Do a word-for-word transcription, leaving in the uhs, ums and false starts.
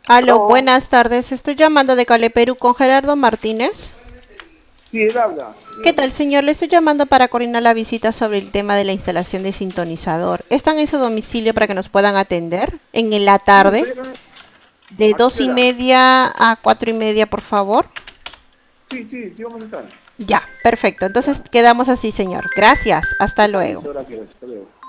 Aló, Oh, buenas tardes. Estoy llamando de Cale, Perú con Gerardo Martínez. sí, él habla, ¿Qué tal, dígame. señor? Le estoy llamando para coordinar la visita sobre el tema de la instalación de sintonizador. ¿Están en su domicilio para que Sí, nos puedan atender en la sí, tarde? dígame, De ¿a qué dos y hora? media a cuatro y media, por favor. Sí, sí, sí, vamos a estar. Ya, perfecto. Entonces ¿Ya? quedamos así, señor. Gracias. Hasta Ya, luego. listo, gracias. Hasta luego.